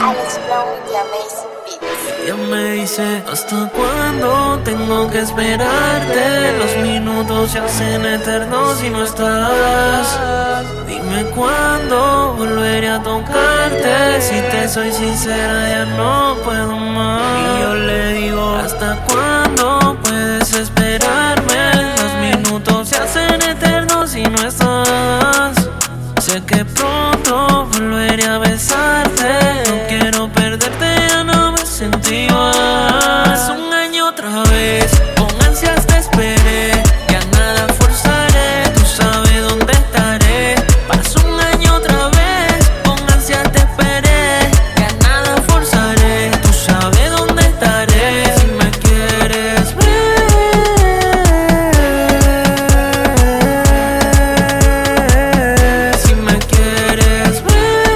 Alex Brown y Amazing Beats. Ella me dice, ¿hasta cuándo tengo que esperarte? Los minutos se hacen eternos si no estás. Dime cuándo volveré a tocarte. Si te soy sincera ya no puedo más. Y yo le digo, ¿hasta cuándo puedes esperarme? Los minutos se hacen eternos si no estás. Sé que pronto volveré a besarte. No quiero perderte, ya no me sentí más. Un año otra vez, con ansias te esperé. Ya nada forzaré, tú sabes dónde estaré. Pasó un año otra vez, con ansias te esperé. Ya nada forzaré, tú sabes dónde estaré. Si me quieres ver, si me quieres ver,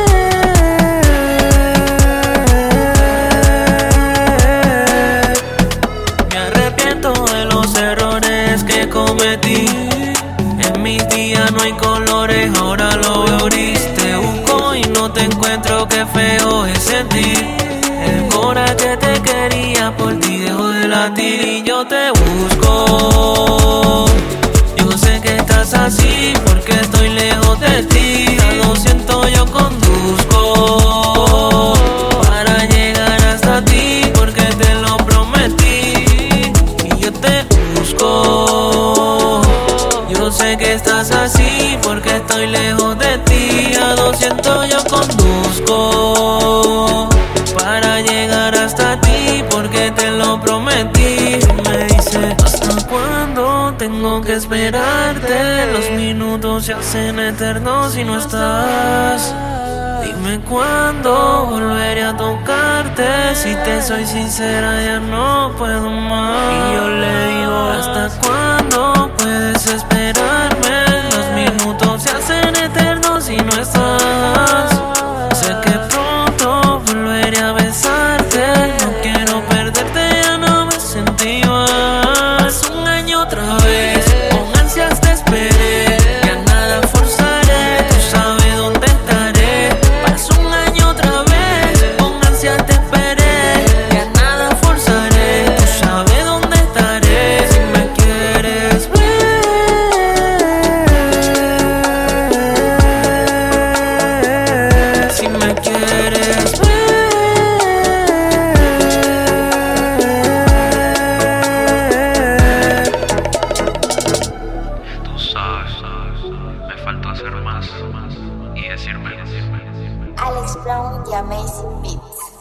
me arrepiento de los errores que cometí. En mis días no hay colores, ahora lo veo gris. Te busco y no te encuentro, qué feo es sentir. El corazón que te quería por ti dejó de latir y yo te busco. Yo sé que estás así porque estoy lejos de ti. A 200 yo conduzco para llegar hasta ti porque te lo prometí y yo te busco. Yo sé que estás así porque estoy lejos de ti. A 200 yo conduzco para llegar hasta ti porque te lo prometí. Me dice, ¿hasta cuándo tengo que esperarte? Los minutos se hacen eternos si no estás. Dime cuándo volveré a tocarte. Si te soy sincera ya no puedo más. Y yo le digo, ¿hasta cuándo puedes esperarme? Los minutos se hacen eternos si no estás. Sé que pronto volveré a besarte. No quiero perderte, ya no me sentí más. Un año otra vez, con ansias te esperé. Ya nada forzaré, tú sabes dónde estaré. Pasó un año otra vez, con ansias te esperé. Ya nada forzaré, tú sabes dónde estaré. Si me quieres ver, si me quieres ver. Tú sabes, me faltó hacer más y decir menos. Alex Brown y Amazing Beats.